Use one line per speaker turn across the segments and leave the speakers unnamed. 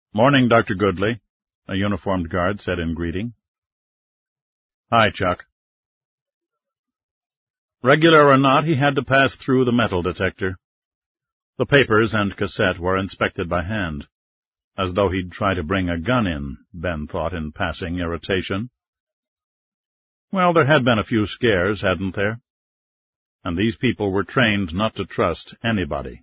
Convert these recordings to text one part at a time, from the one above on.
"Morning, Dr. Goodley," a uniformed guard said in greeting. "Hi, Chuck." Regular or not, he had to pass through the metal detector. The papers and cassette were inspected by hand. As though he'd try to bring a gun in, Ben thought in passing irritation. Well, there had been a few scares, hadn't there? And these people were trained not to trust anybody.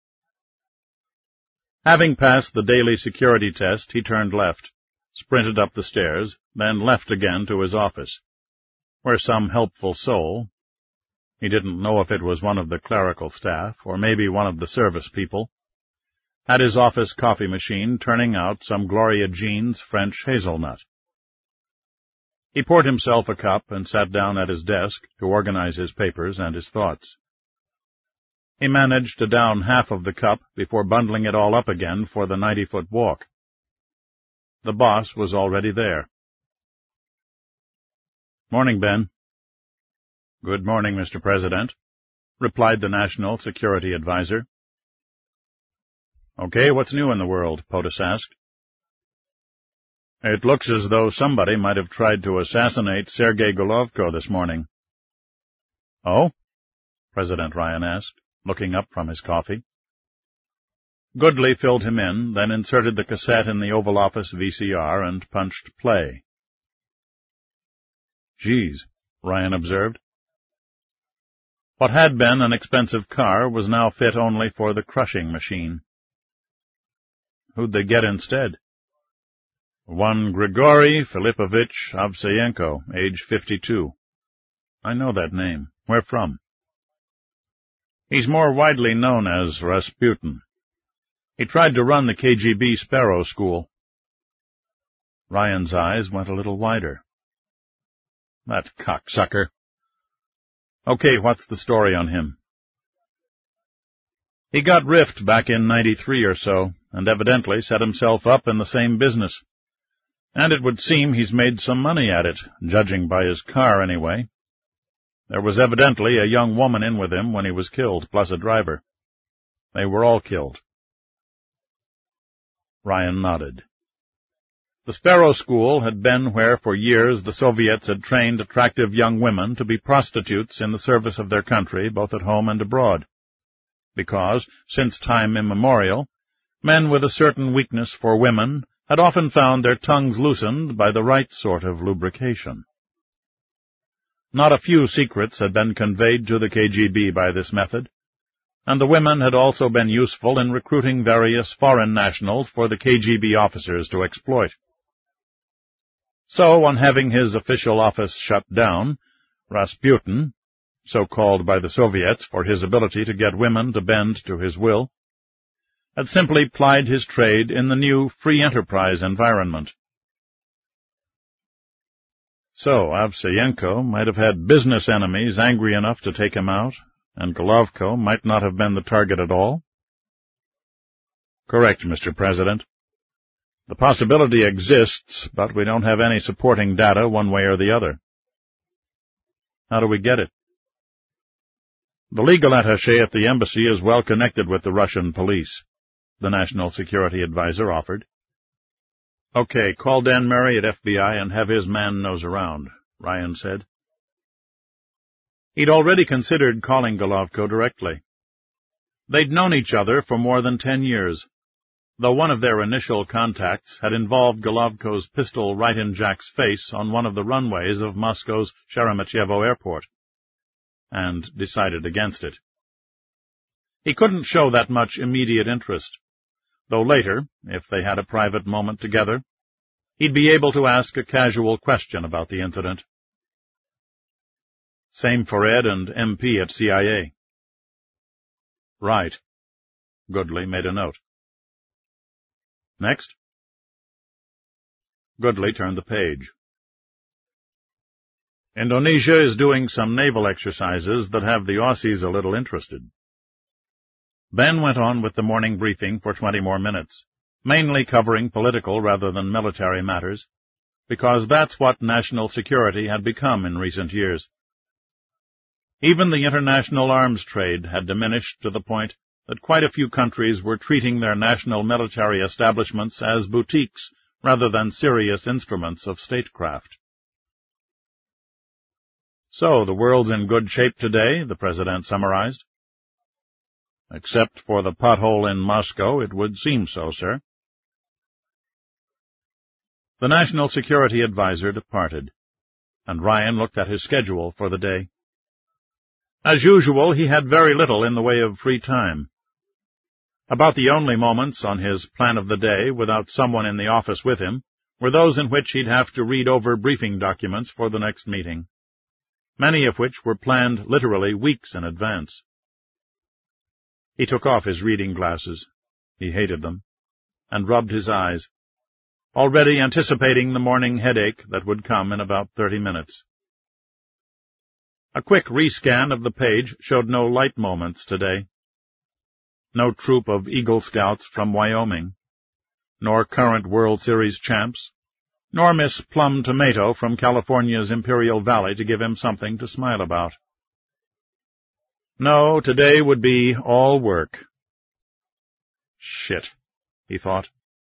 Having passed the daily security test, he turned left, sprinted up the stairs, then left again to his office, where some helpful soul— he didn't know if it was one of the clerical staff, or maybe one of the service people— had his office coffee machine turning out some Gloria Jean's French hazelnut. He poured himself a cup and sat down at his desk to organize his papers and his thoughts. He managed to down half of the cup before bundling it all up again for the 90-foot walk. The boss was already there. "Morning, Ben." "Good morning, Mr. President," replied the National Security Advisor. "Okay, what's new in the world?" POTUS asked. "It looks as though somebody might have tried to assassinate Sergei Golovko this morning." "Oh?" President Ryan asked, looking up from his coffee. Goodley filled him in, then inserted the cassette in the Oval Office VCR and punched play. "Geez," Ryan observed. What had been an expensive car was now fit only for the crushing machine. Who'd they get instead? "One Grigory Filipovich Avseyenko, age 52. I know that name. Where from?" "He's more widely known as Rasputin. He tried to run the KGB Sparrow School." Ryan's eyes went a little wider. "That cocksucker. Okay, what's the story on him?" "He got riffed back in '93 or so, and evidently set himself up in the same business. And it would seem he's made some money at it, judging by his car anyway. There was evidently a young woman in with him when he was killed, plus a driver. They were all killed." Ryan nodded. The Sparrow School had been where for years the Soviets had trained attractive young women to be prostitutes in the service of their country, both at home and abroad. Because, since time immemorial, men with a certain weakness for women had often found their tongues loosened by the right sort of lubrication. Not a few secrets had been conveyed to the KGB by this method, and the women had also been useful in recruiting various foreign nationals for the KGB officers to exploit. So, on having his official office shut down, Rasputin, so called by the Soviets for his ability to get women to bend to his will, had simply plied his trade in the new free enterprise environment. So Avseyenko might have had business enemies angry enough to take him out, and Golovko might not have been the target at all? "Correct, Mr. President. The possibility exists, but we don't have any supporting data one way or the other." "How do we get it?" "The legal attaché at the embassy is well connected with the Russian police," the National Security Advisor offered. "Okay, call Dan Murray at FBI and have his man nose around," Ryan said. He'd already considered calling Golovko directly. They'd known each other for more than 10 years, though one of their initial contacts had involved Golovko's pistol right in Jack's face on one of the runways of Moscow's Sheremetyevo Airport, and decided against it. He couldn't show that much immediate interest, though later, if they had a private moment together, he'd be able to ask a casual question about the incident. Same for Ed and MP at CIA. "Right." Goodley made a note. "Next?" Goodley turned the page. "Indonesia is doing some naval exercises that have the Aussies a little interested." Ben went on with the morning briefing for 20 more minutes, mainly covering political rather than military matters, because that's what national security had become in recent years. Even the international arms trade had diminished to the point that quite a few countries were treating their national military establishments as boutiques rather than serious instruments of statecraft. "So, the world's in good shape today," the President summarized. "Except for the pothole in Moscow, it would seem so, sir." The National Security Advisor departed, and Ryan looked at his schedule for the day. As usual, he had very little in the way of free time. About the only moments on his plan of the day, without someone in the office with him, were those in which he'd have to read over briefing documents for the next meeting, many of which were planned literally weeks in advance. He took off his reading glasses. He hated them, and rubbed his eyes, already anticipating the morning headache that would come in about 30 minutes. A quick rescan of the page showed no light moments today. No troop of Eagle Scouts from Wyoming, nor current World Series champs, nor Miss Plum Tomato from California's Imperial Valley to give him something to smile about. No, today would be all work. Shit, he thought.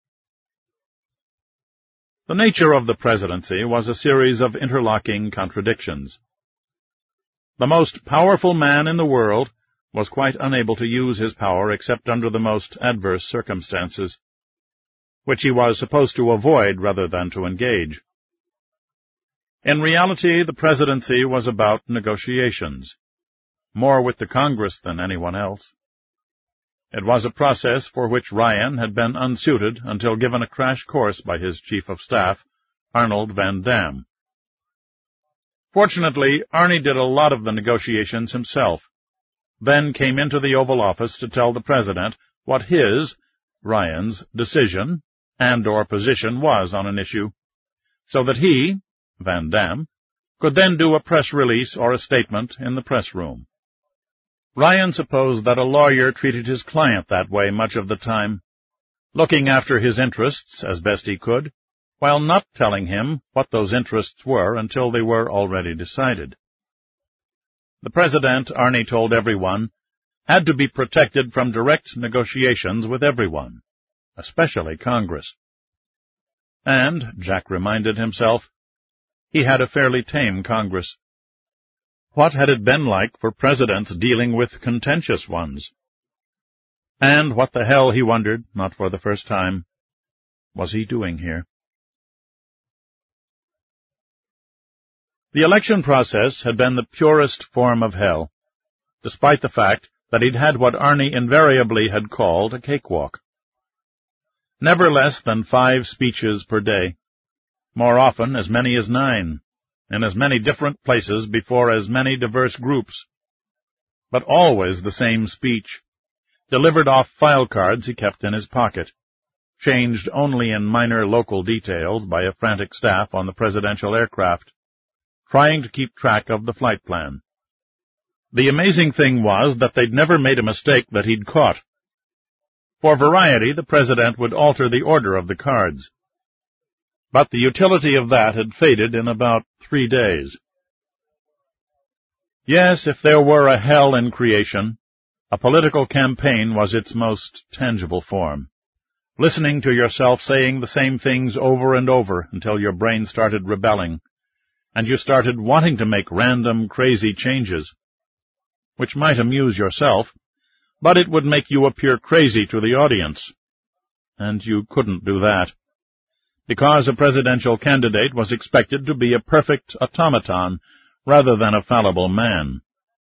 The nature of the presidency was a series of interlocking contradictions. The most powerful man in the world was quite unable to use his power except under the most adverse circumstances, which he was supposed to avoid rather than to engage. In reality, the presidency was about negotiations, more with the Congress than anyone else. It was a process for which Ryan had been unsuited until given a crash course by his Chief of Staff, Arnold Van Dam. Fortunately, Arnie did a lot of the negotiations himself, then came into the Oval Office to tell the President what his, Ryan's, decision and/or position was on an issue, so that he, Van Dam, could then do a press release or a statement in the press room. Ryan supposed that a lawyer treated his client that way much of the time, looking after his interests as best he could, while not telling him what those interests were until they were already decided. The President, Arnie told everyone, had to be protected from direct negotiations with everyone, especially Congress. And, Jack reminded himself, he had a fairly tame Congress. What had it been like for presidents dealing with contentious ones? And what the hell, he wondered, not for the first time, was he doing here? The election process had been the purest form of hell, despite the fact that he'd had what Arnie invariably had called a cakewalk. Never less than 5 speeches per day, more often as many as 9, in as many different places before as many diverse groups, but always the same speech, delivered off file cards he kept in his pocket, changed only in minor local details by a frantic staff on the presidential aircraft, trying to keep track of the flight plan. The amazing thing was that they'd never made a mistake that he'd caught. For variety, the President would alter the order of the cards. But the utility of that had faded in about 3 days. Yes, if there were a hell in creation, a political campaign was its most tangible form. Listening to yourself saying the same things over and over until your brain started rebelling, and you started wanting to make random, crazy changes, which might amuse yourself, but it would make you appear crazy to the audience. And you couldn't do that, because a presidential candidate was expected to be a perfect automaton rather than a fallible man.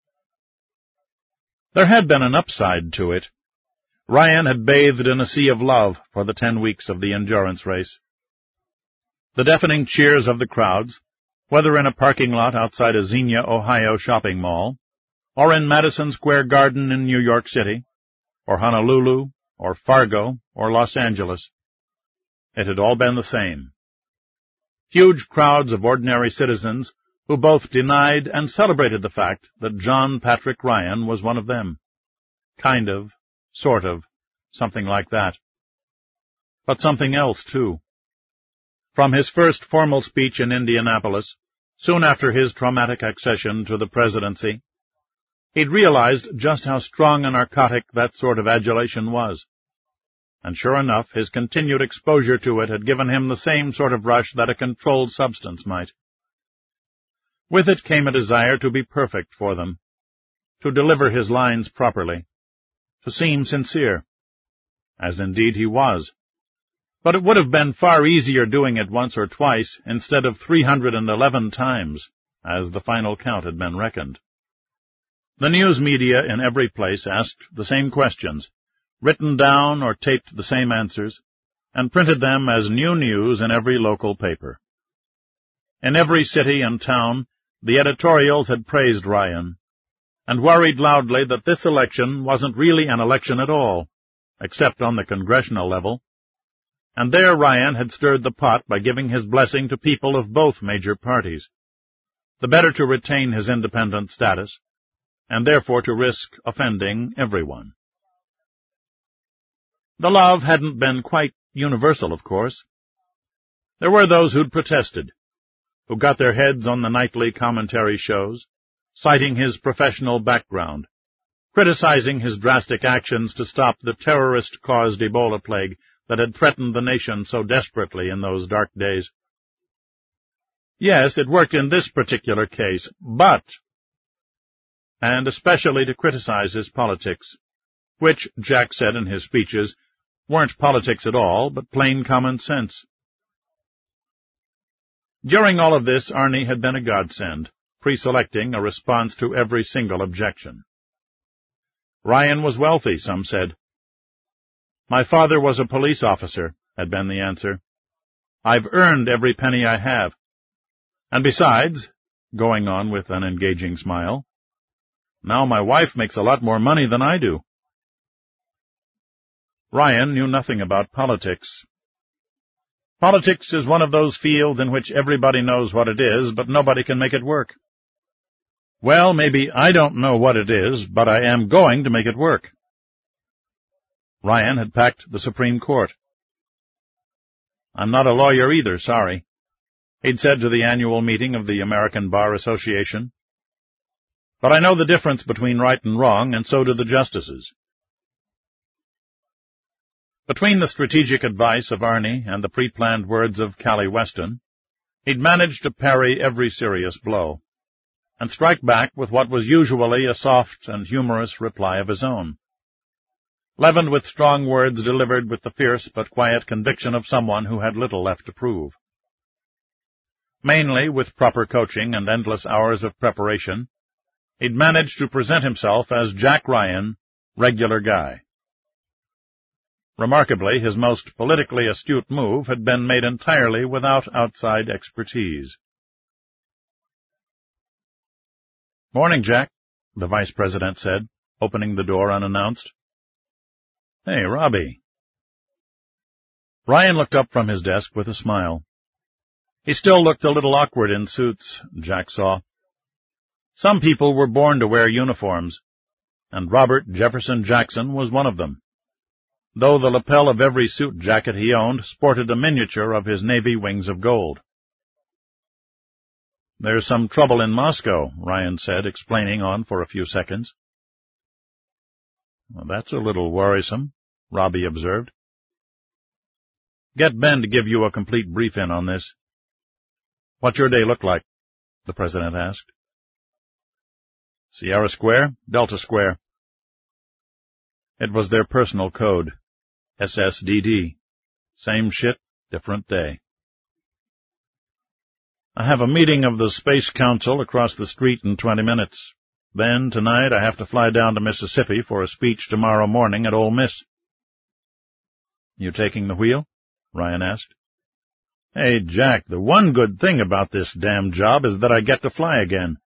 There had been an upside to it. Ryan had bathed in a sea of love for the 10 weeks of the endurance race. The deafening cheers of the crowds, whether in a parking lot outside a Xenia, Ohio shopping mall, or in Madison Square Garden in New York City, or Honolulu, or Fargo, or Los Angeles. It had all been the same. Huge crowds of ordinary citizens who both denied and celebrated the fact that John Patrick Ryan was one of them. Kind of, sort of, something like that. But something else, too. From his first formal speech in Indianapolis, soon after his traumatic accession to the presidency, He'd realized just how strong a narcotic that sort of adulation was. And sure enough, his continued exposure to it had given him the same sort of rush that a controlled substance might. With it came a desire to be perfect for them, to deliver his lines properly, to seem sincere, as indeed he was. But it would have been far easier doing it once or twice instead of 311 times, as the final count had been reckoned. The news media in every place asked the same questions, written down or taped the same answers, and printed them as new news in every local paper. In every city and town, the editorials had praised Ryan, and worried loudly that this election wasn't really an election at all, except on the congressional level, and there Ryan had stirred the pot by giving his blessing to people of both major parties, the better to retain his independent status, and therefore to risk offending everyone. The love hadn't been quite universal, of course. There were those who'd protested, who got their heads on the nightly commentary shows, citing his professional background, criticizing his drastic actions to stop the terrorist-caused Ebola plague that had threatened the nation so desperately in those dark days. Yes, it worked in this particular case, but, and especially to criticize his politics, which, Jack said in his speeches, weren't politics at all, but plain common sense. During all of this, Arnie had been a godsend, pre-selecting a response to every single objection. Ryan was wealthy, some said. My father was a police officer, had been the answer. I've earned every penny I have. And besides, going on with an engaging smile, now my wife makes a lot more money than I do. Ryan knew nothing about politics. Politics is one of those fields in which everybody knows what it is, but nobody can make it work. Well, maybe I don't know what it is, but I am going to make it work. Ryan had packed the Supreme Court. I'm not a lawyer either, sorry, he'd said to the annual meeting of the American Bar Association. But I know the difference between right and wrong, and so do the justices. Between the strategic advice of Arnie and the pre-planned words of Callie Weston, he'd managed to parry every serious blow, and strike back with what was usually a soft and humorous reply of his own, leavened with strong words delivered with the fierce but quiet conviction of someone who had little left to prove. Mainly with proper coaching and endless hours of preparation, he'd managed to present himself as Jack Ryan, regular guy. Remarkably, his most politically astute move had been made entirely without outside expertise. "Morning, Jack," the vice president said, opening the door unannounced. "Hey, Robbie." Ryan looked up from his desk with a smile. He still looked a little awkward in suits, Jack saw. Some people were born to wear uniforms, and Robert Jefferson Jackson was one of them, though the lapel of every suit jacket he owned sported a miniature of his Navy wings of gold. "There's some trouble in Moscow," Ryan said, explaining on for a few seconds. "Well, that's a little worrisome," Robbie observed. "Get Ben to give you a complete brief-in on this." "What's your day look like?" the president asked. "Sierra Square, Delta Square." It was their personal code, SSDD. Same shit, different day. "I have a meeting of the Space Council across the street in 20 minutes. Then, tonight, I have to fly down to Mississippi for a speech tomorrow morning at Ole Miss." "You taking the wheel?" Ryan asked. "Hey, Jack, the one good thing about this damn job is that I get to fly again."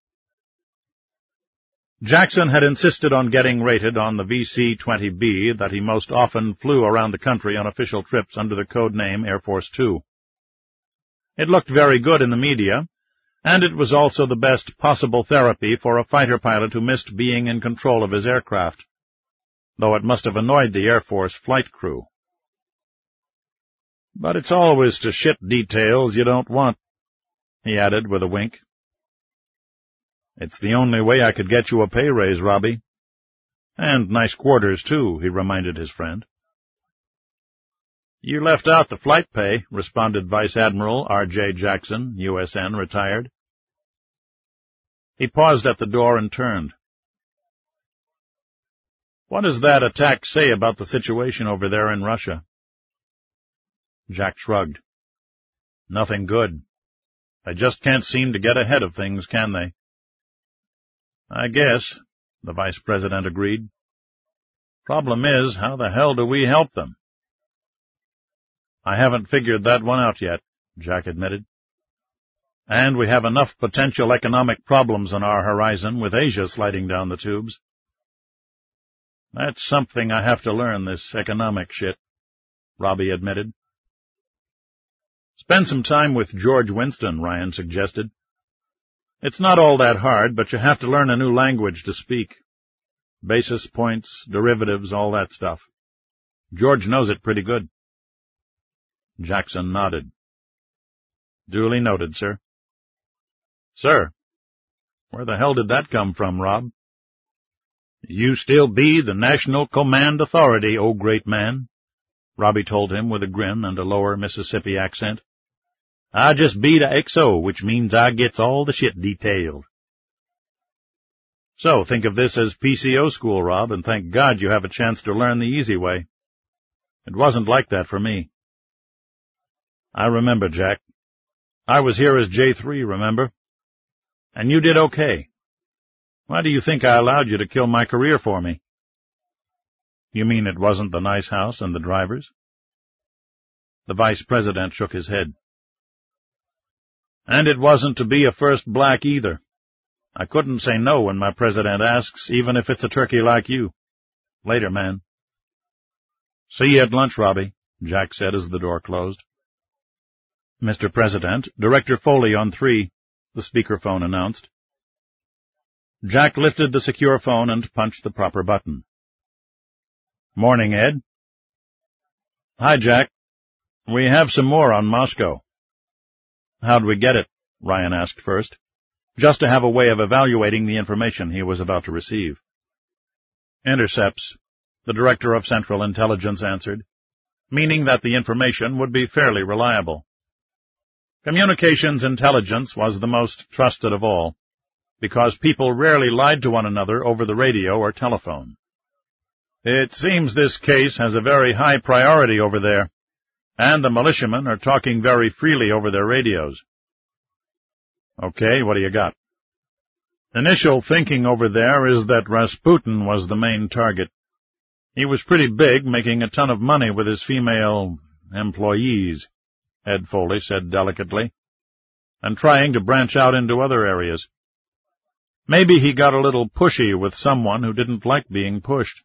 Jackson had insisted on getting rated on the VC-20B that he most often flew around the country on official trips under the code name Air Force Two. It looked very good in the media, and it was also the best possible therapy for a fighter pilot who missed being in control of his aircraft, though it must have annoyed the Air Force flight crew. "But it's always to shit details you don't want," he added with a wink. It's the only way I could get you a pay raise, Robbie. And nice quarters, too, he reminded his friend. You left out the flight pay, responded Vice Admiral R.J. Jackson, USN, retired. He paused at the door and turned. What does that attack say about the situation over there in Russia? Jack shrugged. Nothing good. They just can't seem to get ahead of things, can they? I guess, the Vice President agreed. Problem is, how the hell do we help them? I haven't figured that one out yet, Jack admitted. And we have enough potential economic problems on our horizon with Asia sliding down the tubes. That's something I have to learn, this economic shit, Robbie admitted. Spend some time with George Winston, Ryan suggested. It's not all that hard, but you have to learn a new language to speak. Basis points, derivatives, all that stuff. George knows it pretty good. Jackson nodded. Duly noted, sir. Sir? Where the hell did that come from, Rob? You still be the National Command Authority, O great man, Robbie told him with a grin and a lower Mississippi accent. I just be the XO, which means I gets all the shit detailed. So, think of this as PCO school, Rob, and thank God you have a chance to learn the easy way. It wasn't like that for me. I remember, Jack. I was here as J3, remember? And you did okay. Why do you think I allowed you to kill my career for me? You mean it wasn't the nice house and the drivers? The Vice President shook his head. And it wasn't to be a first black either. I couldn't say no when my president asks, even if it's a turkey like you. Later, man. See you at lunch, Robbie, Jack said as the door closed. Mr. President, Director Foley on 3, the speakerphone announced. Jack lifted the secure phone and punched the proper button. Morning, Ed. Hi, Jack. We have some more on Moscow. How'd we get it? Ryan asked first, just to have a way of evaluating the information he was about to receive. Intercepts, the Director of Central Intelligence answered, meaning that the information would be fairly reliable. Communications intelligence was the most trusted of all, because people rarely lied to one another over the radio or telephone. It seems this case has a very high priority over there, and the militiamen are talking very freely over their radios. Okay, what do you got? Initial thinking over there is that Rasputin was the main target. He was pretty big, making a ton of money with his female employees, Ed Foley said delicately, and trying to branch out into other areas. Maybe he got a little pushy with someone who didn't like being pushed.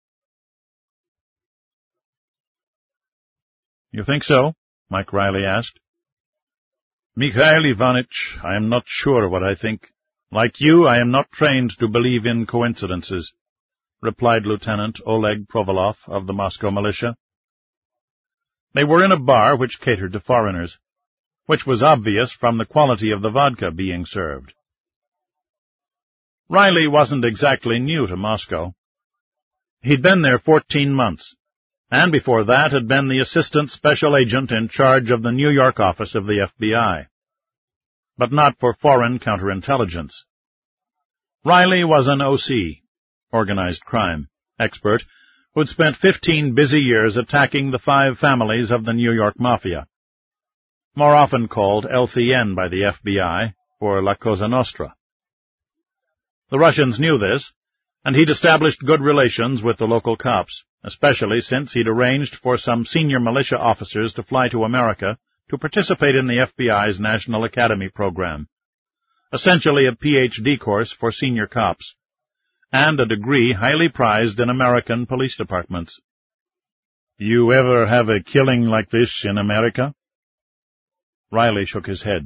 You think so? Mike Riley asked. Mikhail Ivanitch, I am not sure what I think. Like you, I am not trained to believe in coincidences, replied Lieutenant Oleg Provolov of the Moscow militia. They were in a bar which catered to foreigners, which was obvious from the quality of the vodka being served. Riley wasn't exactly new to Moscow. He'd been there 14 months, and before that had been the assistant special agent in charge of the New York office of the FBI, but not for foreign counterintelligence. Riley was an OC, organized crime, expert, who'd spent 15 busy years attacking the 5 families of the New York Mafia, more often called LCN by the FBI, or La Cosa Nostra. The Russians knew this, and he'd established good relations with the local cops, especially since he'd arranged for some senior militia officers to fly to America to participate in the FBI's National Academy program, essentially a PhD course for senior cops, and a degree highly prized in American police departments. You ever have a killing like this in America? Riley shook his head.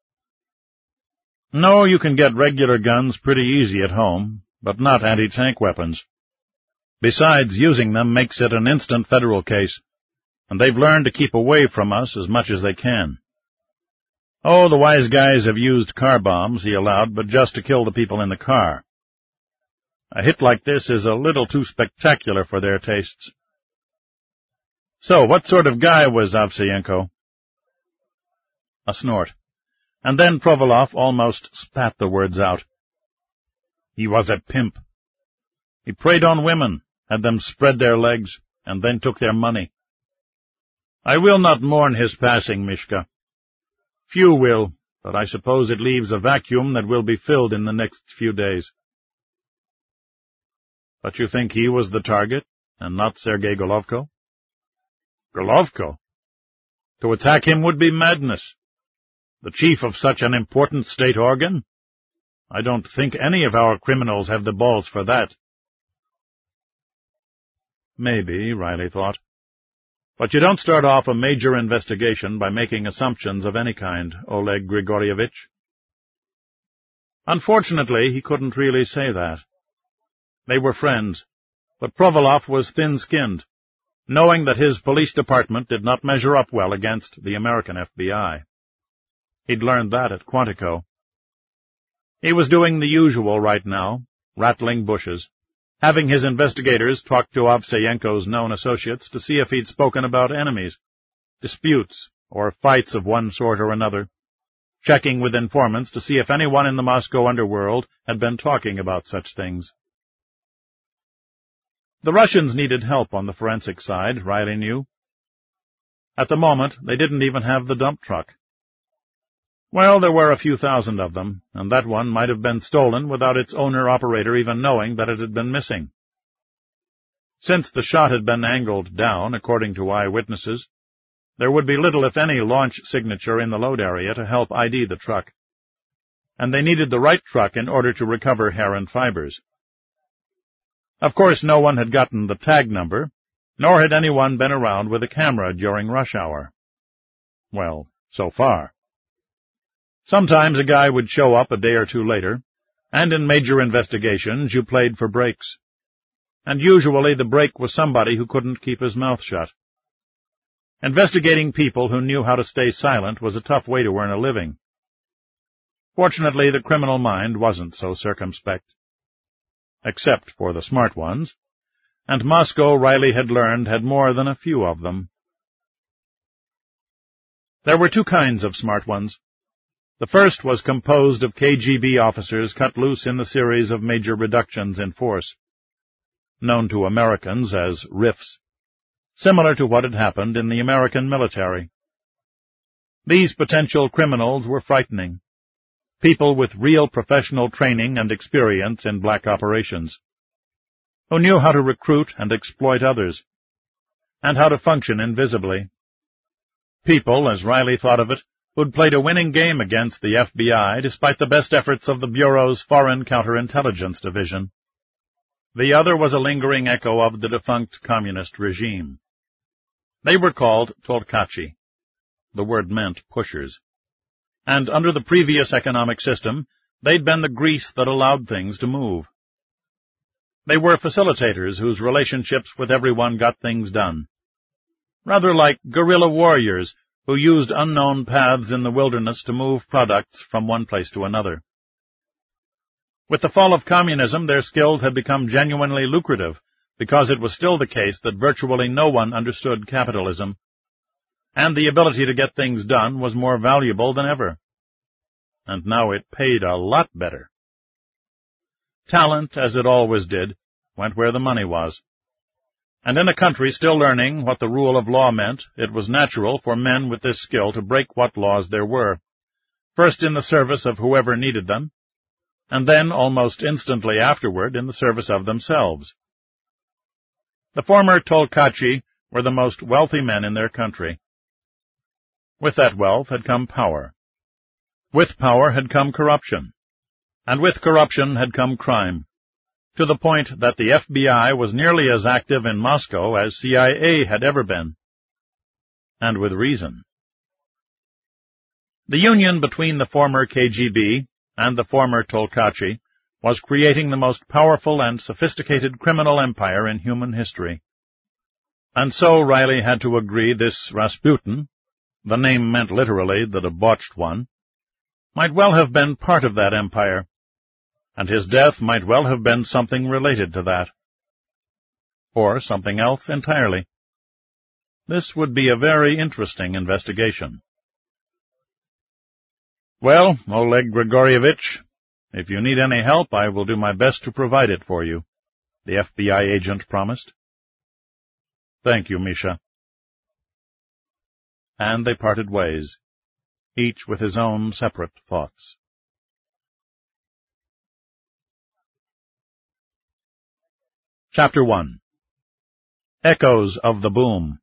No, you can get regular guns pretty easy at home, but not anti-tank weapons. Besides, using them makes it an instant federal case, and they've learned to keep away from us as much as they can. "Oh, the wise guys have used car bombs," he allowed, "but just to kill the people in the car. A hit like this is a little too spectacular for their tastes." "So, what sort of guy was Ovseyenko?" A snort, and then Provolov almost spat the words out. "He was a pimp. He preyed on women, had them spread their legs, and then took their money. I will not mourn his passing, Mishka. Few will, but I suppose it leaves a vacuum that will be filled in the next few days." "But you think he was the target, and not Sergei Golovko?" "Golovko? To attack him would be madness. The chief of such an important state organ? I don't think any of our criminals have the balls for that." Maybe, Riley thought. But you don't start off a major investigation by making assumptions of any kind, Oleg Grigorievich. Unfortunately, he couldn't really say that. They were friends, but Provolov was thin-skinned, knowing that his police department did not measure up well against the American FBI. He'd learned that at Quantico. He was doing the usual right now, rattling bushes, having his investigators talk to Ovseyenko's known associates to see if he'd spoken about enemies, disputes, or fights of one sort or another, checking with informants to see if anyone in the Moscow underworld had been talking about such things. The Russians needed help on the forensic side, Riley knew. At the moment, they didn't even have the dump truck. Well, there were a few thousand of them, and that one might have been stolen without its owner-operator even knowing that it had been missing. Since the shot had been angled down, according to eyewitnesses, there would be little if any launch signature in the load area to help ID the truck, and they needed the right truck in order to recover hair and fibers. Of course, no one had gotten the tag number, nor had anyone been around with a camera during rush hour. Well, so far. Sometimes a guy would show up a day or two later, and in major investigations you played for breaks. And usually the break was somebody who couldn't keep his mouth shut. Investigating people who knew how to stay silent was a tough way to earn a living. Fortunately, the criminal mind wasn't so circumspect. Except for the smart ones, and Moscow, Riley had learned, had more than a few of them. There were two kinds of smart ones. The first was composed of KGB officers cut loose in the series of major reductions in force, known to Americans as RIFs, similar to what had happened in the American military. These potential criminals were frightening, people with real professional training and experience in black operations, who knew how to recruit and exploit others, and how to function invisibly. People, as Riley thought of it, who'd played a winning game against the FBI despite the best efforts of the Bureau's Foreign Counterintelligence Division. The other was a lingering echo of the defunct communist regime. They were called Tolkachi. The word meant pushers. And under the previous economic system, they'd been the grease that allowed things to move. They were facilitators whose relationships with everyone got things done. Rather like guerrilla warriors who used unknown paths in the wilderness to move products from one place to another. With the fall of communism, their skills had become genuinely lucrative, because it was still the case that virtually no one understood capitalism, and the ability to get things done was more valuable than ever. And now it paid a lot better. Talent, as it always did, went where the money was. And in a country still learning what the rule of law meant, it was natural for men with this skill to break what laws there were, first in the service of whoever needed them, and then almost instantly afterward in the service of themselves. The former Tolkachi were the most wealthy men in their country. With that wealth had come power. With power had come corruption. And with corruption had come crime, to the point that the FBI was nearly as active in Moscow as CIA had ever been. And with reason. The union between the former KGB and the former Tolkachi was creating the most powerful and sophisticated criminal empire in human history. And so Riley had to agree this Rasputin, the name meant literally the debauched one, might well have been part of that empire, and his death might well have been something related to that. Or something else entirely. This would be a very interesting investigation. Well, Oleg Grigorievich, if you need any help, I will do my best to provide it for you, the FBI agent promised. Thank you, Misha. And they parted ways, each with his own separate thoughts. Chapter 1. Echoes of the Boom.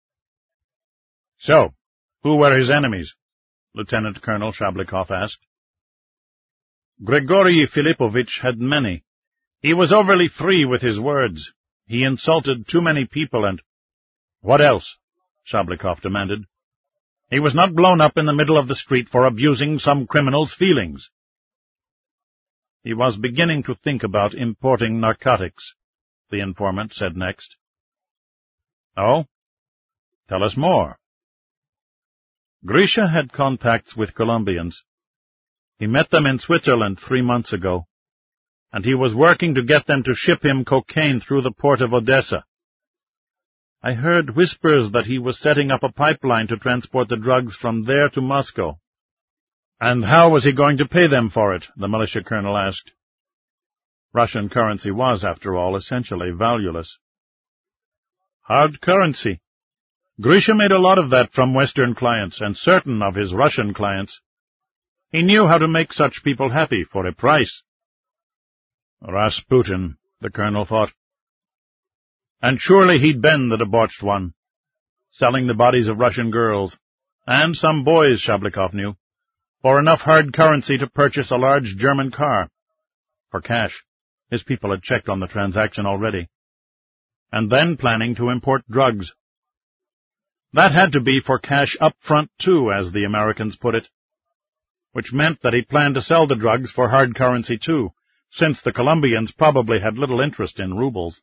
So, who were his enemies? Lieutenant Colonel Shablikov asked. Grigory Filipovich had many. He was overly free with his words. He insulted too many people and— What else? Shablikov demanded. He was not blown up in the middle of the street for abusing some criminal's feelings. He was beginning to think about importing narcotics, the informant said next. Oh? Tell us more. Grisha had contacts with Colombians. He met them in Switzerland 3 months ago, and he was working to get them to ship him cocaine through the port of Odessa. I heard whispers that he was setting up a pipeline to transport the drugs from there to Moscow. And how was he going to pay them for it? The militia colonel asked. Russian currency was, after all, essentially valueless. Hard currency. Grisha made a lot of that from Western clients and certain of his Russian clients. He knew how to make such people happy for a price. Rasputin, the colonel thought. And surely he'd been the debauched one, selling the bodies of Russian girls, and some boys, Shablikov knew, for enough hard currency to purchase a large German car. For cash. His people had checked on the transaction already. And then planning to import drugs. That had to be for cash up front, too, as the Americans put it, which meant that he planned to sell the drugs for hard currency, too, since the Colombians probably had little interest in rubles.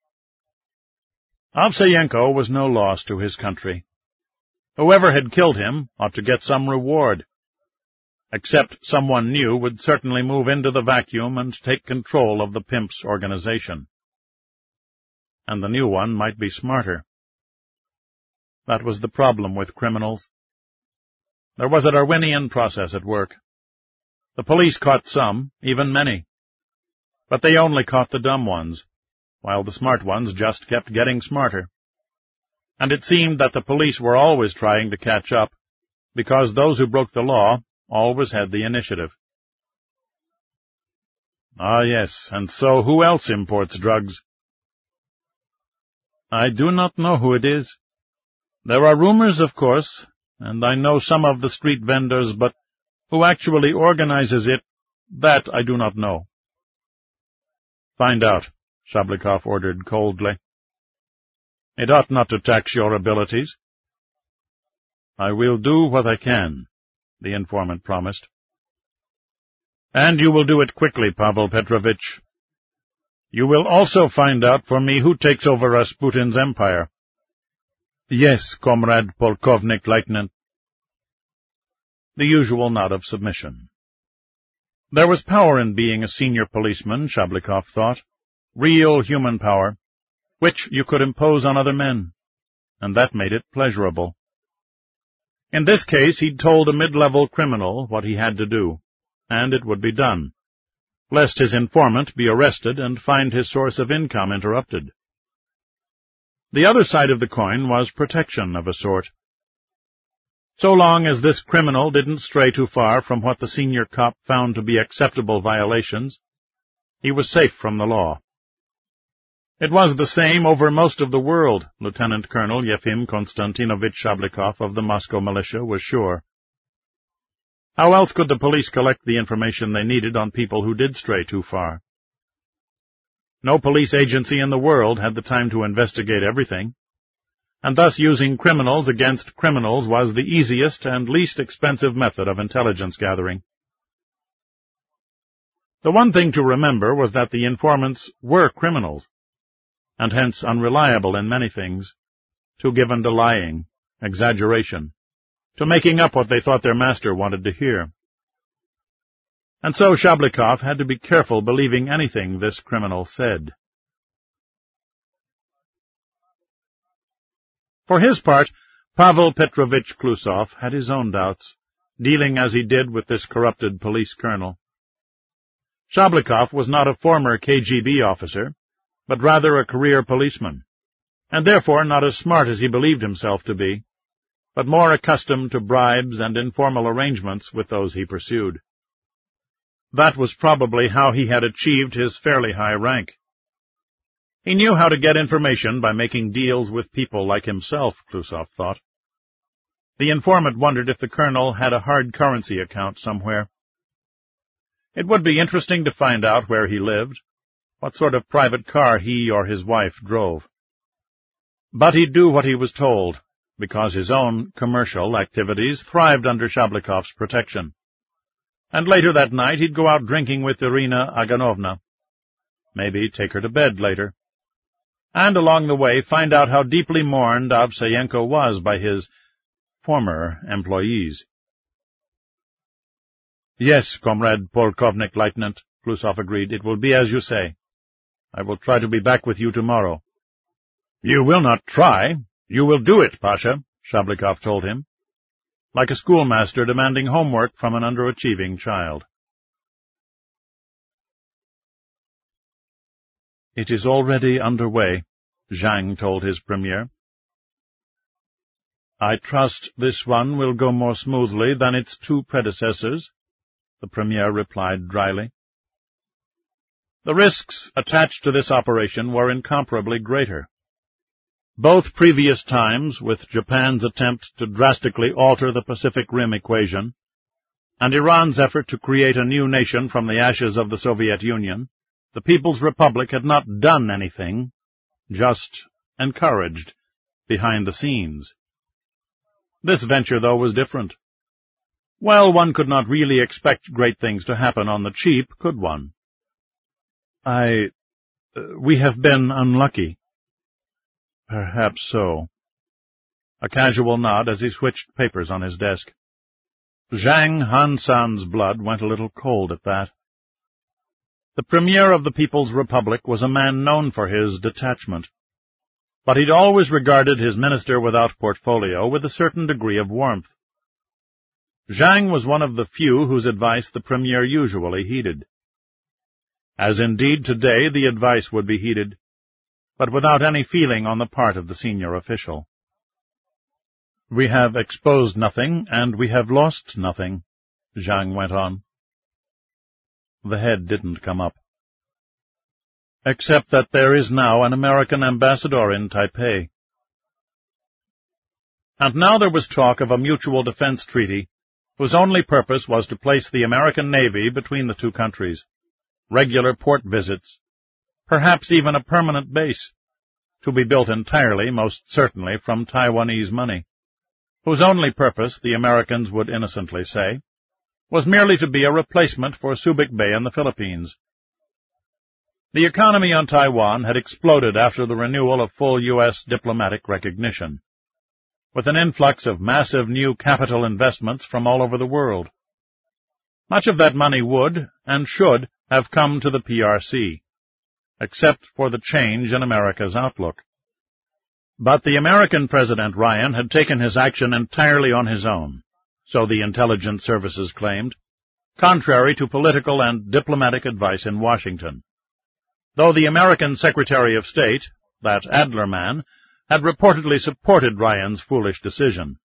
Ovseyenko was no loss to his country. Whoever had killed him ought to get some reward, except someone new would certainly move into the vacuum and take control of the pimp's organization. And the new one might be smarter. That was the problem with criminals. There was a Darwinian process at work. The police caught some, even many. But they only caught the dumb ones, while the smart ones just kept getting smarter. And it seemed that the police were always trying to catch up, because those who broke the law always had the initiative. Ah, yes, and so who else imports drugs? I do not know who it is. There are rumors, of course, and I know some of the street vendors, but who actually organizes it, that I do not know. Find out, Shablikov ordered coldly. It ought not to tax your abilities. I will do what I can, the informant promised. And you will do it quickly, Pavel Petrovich. You will also find out for me who takes over Rasputin's empire. Yes, Comrade Polkovnik Leutnant. The usual nod of submission. There was power in being a senior policeman, Shablikov thought. Real human power, which you could impose on other men, and that made it pleasurable. In this case, he'd told a mid-level criminal what he had to do, and it would be done, lest his informant be arrested and find his source of income interrupted. The other side of the coin was protection of a sort. So long as this criminal didn't stray too far from what the senior cop found to be acceptable violations, he was safe from the law. It was the same over most of the world, Lieutenant Colonel Yefim Konstantinovich Shablikov of the Moscow militia was sure. How else could the police collect the information they needed on people who did stray too far? No police agency in the world had the time to investigate everything, and thus using criminals against criminals was the easiest and least expensive method of intelligence gathering. The one thing to remember was that the informants were criminals, and hence unreliable in many things, too given to lying, exaggeration, to making up what they thought their master wanted to hear. and so Shablikov had to be careful believing anything this criminal said. For his part, Pavel Petrovich Klusov had his own doubts, dealing as he did with this corrupted police colonel. Shablikov was not a former KGB officer, but rather a career policeman, and therefore not as smart as he believed himself to be, but more accustomed to bribes and informal arrangements with those he pursued. That was probably how he had achieved his fairly high rank. He knew how to get information by making deals with people like himself, Klusov thought. The informant wondered if the colonel had a hard currency account somewhere. It would be interesting to find out where he lived, what sort of private car he or his wife drove. But he'd do what he was told, because his own commercial activities thrived under Shablikov's protection. And later that night he'd go out drinking with Irina Aganovna. Maybe take her to bed later. And along the way find out how deeply mourned Avsayenko was by his former employees. "Yes, Comrade Polkovnik-Leutnant," Klusov agreed. "It will be as you say. I will try to be back with you tomorrow." "You will not try. You will do it, Pasha," Shablikov told him, like a schoolmaster demanding homework from an underachieving child. "It is already underway," Zhang told his premier. "I trust this one will go more smoothly than its two predecessors," the premier replied dryly. The risks attached to this operation were incomparably greater. Both previous times, with Japan's attempt to drastically alter the Pacific Rim equation, and Iran's effort to create a new nation from the ashes of the Soviet Union, the People's Republic had not done anything, just encouraged, behind the scenes. This venture, though, was different. Well, one could not really expect great things to happen on the cheap, could one? We have been unlucky." "Perhaps so." A casual nod as he switched papers on his desk. Zhang Hansan's blood went a little cold at that. The Premier of the People's Republic was a man known for his detachment, but he'd always regarded his minister without portfolio with a certain degree of warmth. Zhang was one of the few whose advice the Premier usually heeded. As indeed today the advice would be heeded, but without any feeling on the part of the senior official. "We have exposed nothing, and we have lost nothing," Zhang went on. The head didn't come up. "Except that there is now an American ambassador in Taipei." And now there was talk of a mutual defense treaty, whose only purpose was to place the American Navy between the two countries, regular port visits, perhaps even a permanent base, to be built entirely, most certainly, from Taiwanese money, whose only purpose, the Americans would innocently say, was merely to be a replacement for Subic Bay in the Philippines. The economy on Taiwan had exploded after the renewal of full U.S. diplomatic recognition, with an influx of massive new capital investments from all over the world. Much of that money would, and should, have come to the PRC, except for the change in America's outlook. But the American President Ryan had taken his action entirely on his own, so the intelligence services claimed, contrary to political and diplomatic advice in Washington, though the American Secretary of State, that Adler man, had reportedly supported Ryan's foolish decision.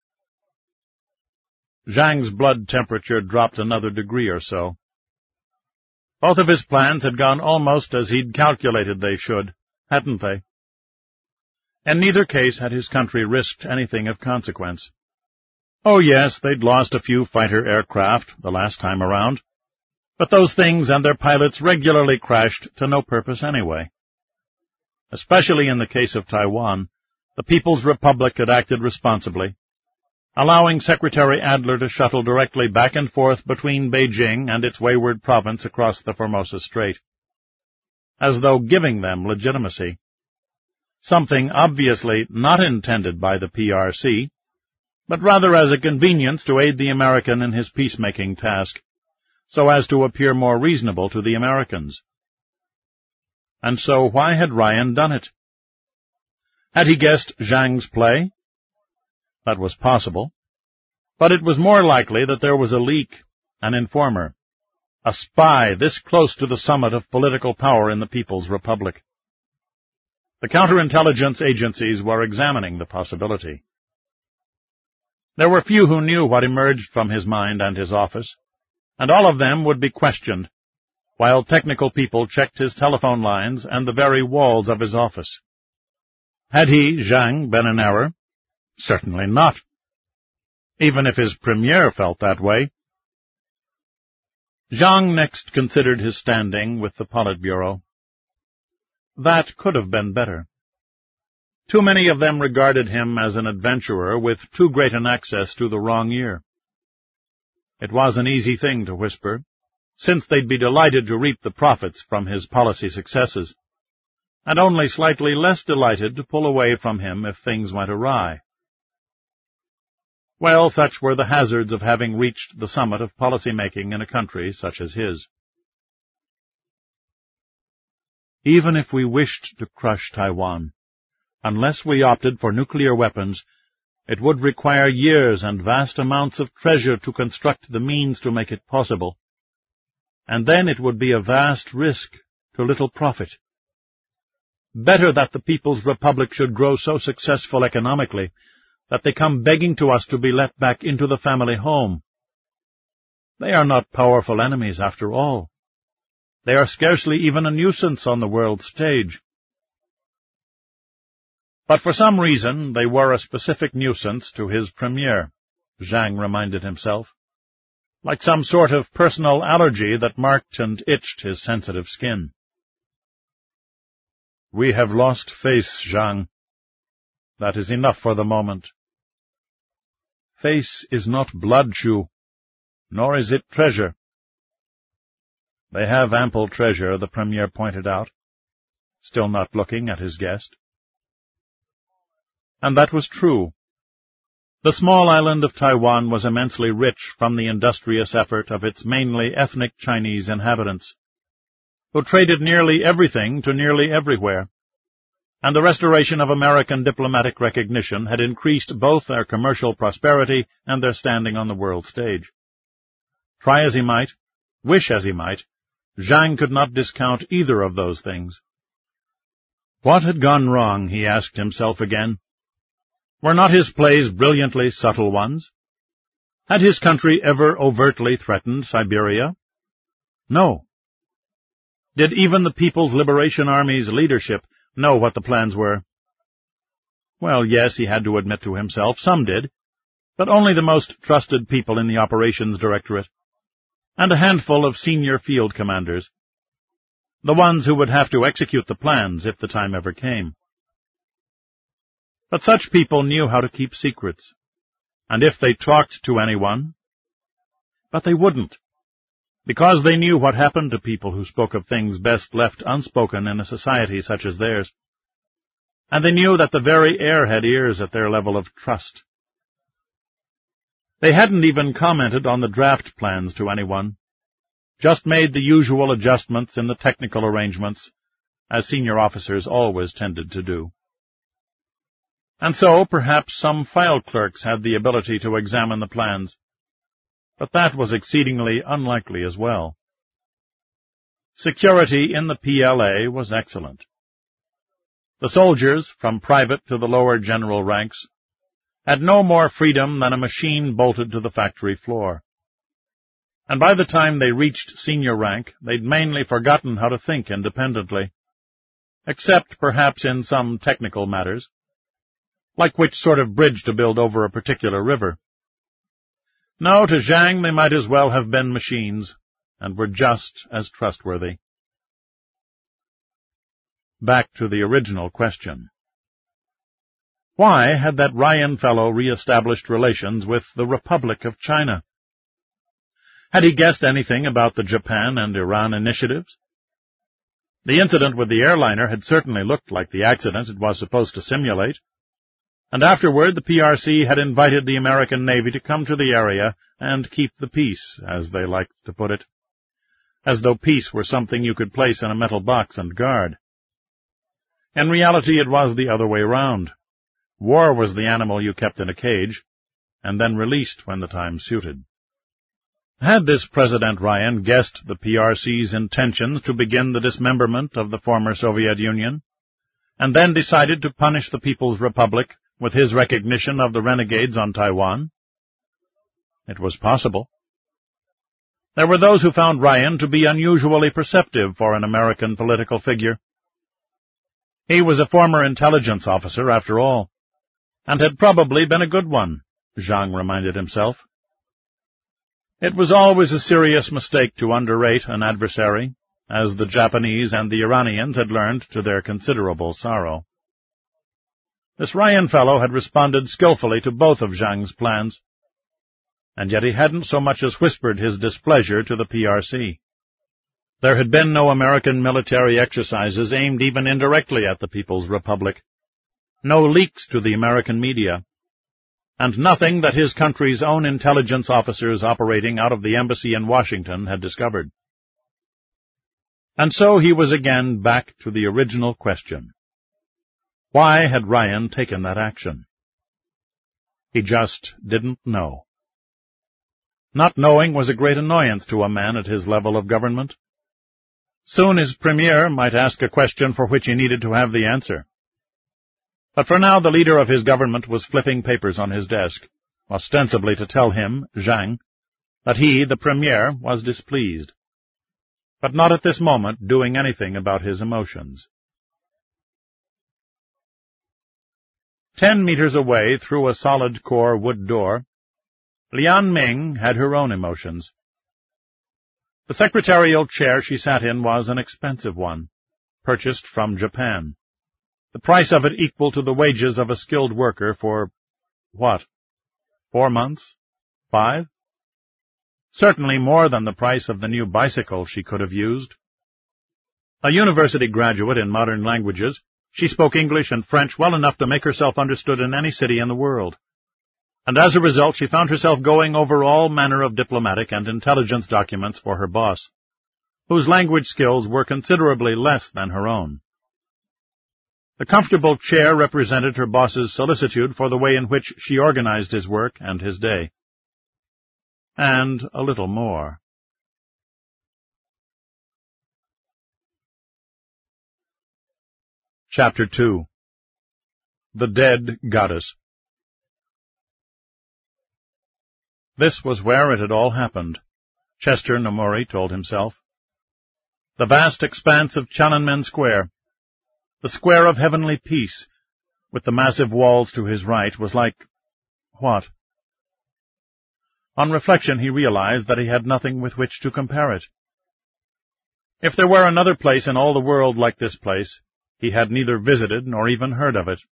Zhang's blood temperature dropped another degree or so. Both of his plans had gone almost as he'd calculated they should, hadn't they? In neither case had his country risked anything of consequence. Oh, yes, they'd lost a few fighter aircraft the last time around, but those things and their pilots regularly crashed to no purpose anyway. Especially in the case of Taiwan, the People's Republic had acted responsibly, allowing Secretary Adler to shuttle directly back and forth between Beijing and its wayward province across the Formosa Strait, as though giving them legitimacy, something obviously not intended by the PRC, but rather as a convenience to aid the American in his peacemaking task, so as to appear more reasonable to the Americans. And so why had Ryan done it? Had he guessed Zhang's play? That was possible. But it was more likely that there was a leak, an informer, a spy this close to the summit of political power in the People's Republic. The counterintelligence agencies were examining the possibility. There were few who knew what emerged from his mind and his office, and all of them would be questioned, while technical people checked his telephone lines and the very walls of his office. Had he, Zhang, been in error? Certainly not. Even if his premier felt that way. Zhang next considered his standing with the Politburo. That could have been better. Too many of them regarded him as an adventurer with too great an access to the wrong ear. It was an easy thing to whisper, since they'd be delighted to reap the profits from his policy successes, and only slightly less delighted to pull away from him if things went awry. Well, such were the hazards of having reached the summit of policy-making in a country such as his. Even if we wished to crush Taiwan, unless we opted for nuclear weapons, it would require years and vast amounts of treasure to construct the means to make it possible. And then it would be a vast risk to little profit. Better that the People's Republic should grow so successful economically that they come begging to us to be let back into the family home. They are not powerful enemies, after all. They are scarcely even a nuisance on the world stage. But for some reason they were a specific nuisance to his premier, Zhang reminded himself, like some sort of personal allergy that marked and itched his sensitive skin. We have lost face, Zhang. That is enough for the moment. Face is not blood, Chu, nor is it treasure. They have ample treasure, the premier pointed out, still not looking at his guest. And that was true. The small island of Taiwan was immensely rich from the industrious effort of its mainly ethnic Chinese inhabitants, who traded nearly everything to nearly everywhere, and the restoration of American diplomatic recognition had increased both their commercial prosperity and their standing on the world stage. Try as he might, wish as he might, Zhang could not discount either of those things. What had gone wrong, he asked himself again. Were not his plays brilliantly subtle ones? Had his country ever overtly threatened Siberia? No. Did even the People's Liberation Army's leadership know what the plans were? Well, yes, he had to admit to himself, some did, but only the most trusted people in the Operations Directorate, and a handful of senior field commanders, the ones who would have to execute the plans if the time ever came. But such people knew how to keep secrets, and if they talked to anyone, but they wouldn't, because they knew what happened to people who spoke of things best left unspoken in a society such as theirs, and they knew that the very air had ears at their level of trust. They hadn't even commented on the draft plans to anyone, just made the usual adjustments in the technical arrangements, as senior officers always tended to do. And so, perhaps some file clerks had the ability to examine the plans, but that was exceedingly unlikely as well. Security in the PLA was excellent. The soldiers, from private to the lower general ranks, had no more freedom than a machine bolted to the factory floor. And by the time they reached senior rank, they'd mainly forgotten how to think independently, except perhaps in some technical matters, like which sort of bridge to build over a particular river. No, to Zhang they might as well have been machines, and were just as trustworthy. Back to the original question. Why had that Ryan fellow re-established relations with the Republic of China? Had he guessed anything about the Japan and Iran initiatives? The incident with the airliner had certainly looked like the accident it was supposed to simulate, and afterward the PRC had invited the American Navy to come to the area and keep the peace, as they liked to put it. as though peace were something you could place in a metal box and guard. In reality, it was the other way round. War was the animal you kept in a cage, and then released when the time suited. Had this President Ryan guessed the PRC's intentions to begin the dismemberment of the former Soviet Union, and then decided to punish the People's Republic with his recognition of the renegades on Taiwan? It was possible. There were those who found Ryan to be unusually perceptive for an American political figure. He was a former intelligence officer, after all, and had probably been a good one, Zhang reminded himself. It was always a serious mistake to underrate an adversary, as the Japanese and the Iranians had learned to their considerable sorrow. This Ryan fellow had responded skillfully to both of Zhang's plans, and yet he hadn't so much as whispered his displeasure to the PRC. There had been no American military exercises aimed even indirectly at the People's Republic, no leaks to the American media, and nothing that his country's own intelligence officers operating out of the embassy in Washington had discovered. And so he was again back to the original question. Why had Ryan taken that action? He just didn't know. Not knowing was a great annoyance to a man at his level of government. Soon his premier might ask a question for which he needed to have the answer. But for now the leader of his government was flipping papers on his desk, ostensibly to tell him, Zhang, that he, the premier, was displeased, but not at this moment doing anything about his emotions. 10 meters away, through a solid-core wood door, Lian Ming had her own emotions. The secretarial chair she sat in was an expensive one, purchased from Japan. The price of it equal to the wages of a skilled worker for, 4 months? 5? Certainly more than the price of the new bicycle she could have used. A university graduate in modern languages, she spoke English and French well enough to make herself understood in any city in the world. And as a result she found herself going over all manner of diplomatic and intelligence documents for her boss, whose language skills were considerably less than her own. The comfortable chair represented her boss's solicitude for the way in which she organized his work and his day. And a little more. Chapter 2. The Dead Goddess. This was where it had all happened, Chester Nomori told himself. The vast expanse of Tiananmen Square, the square of heavenly peace, with the massive walls to his right, was like what? On reflection he realized that he had nothing with which to compare it. If there were another place in all the world like this place, he had neither visited nor even heard of it.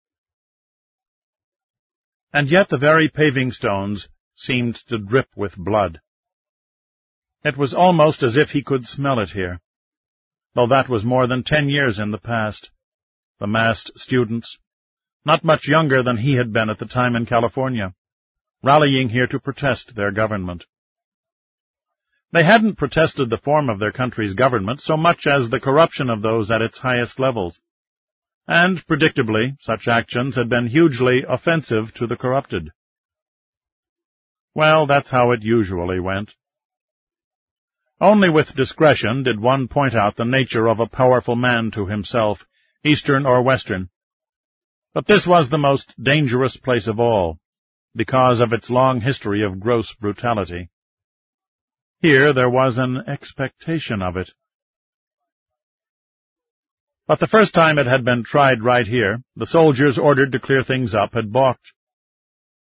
And yet the very paving stones seemed to drip with blood. It was almost as if he could smell it here, though that was more than 10 years in the past. The massed students, not much younger than he had been at the time in California, rallying here to protest their government. They hadn't protested the form of their country's government so much as the corruption of those at its highest levels, and, predictably, such actions had been hugely offensive to the corrupted. Well, that's how it usually went. Only with discretion did one point out the nature of a powerful man to himself, Eastern or Western. But this was the most dangerous place of all, because of its long history of gross brutality. Here there was an expectation of it. But the first time it had been tried right here, the soldiers ordered to clear things up had balked.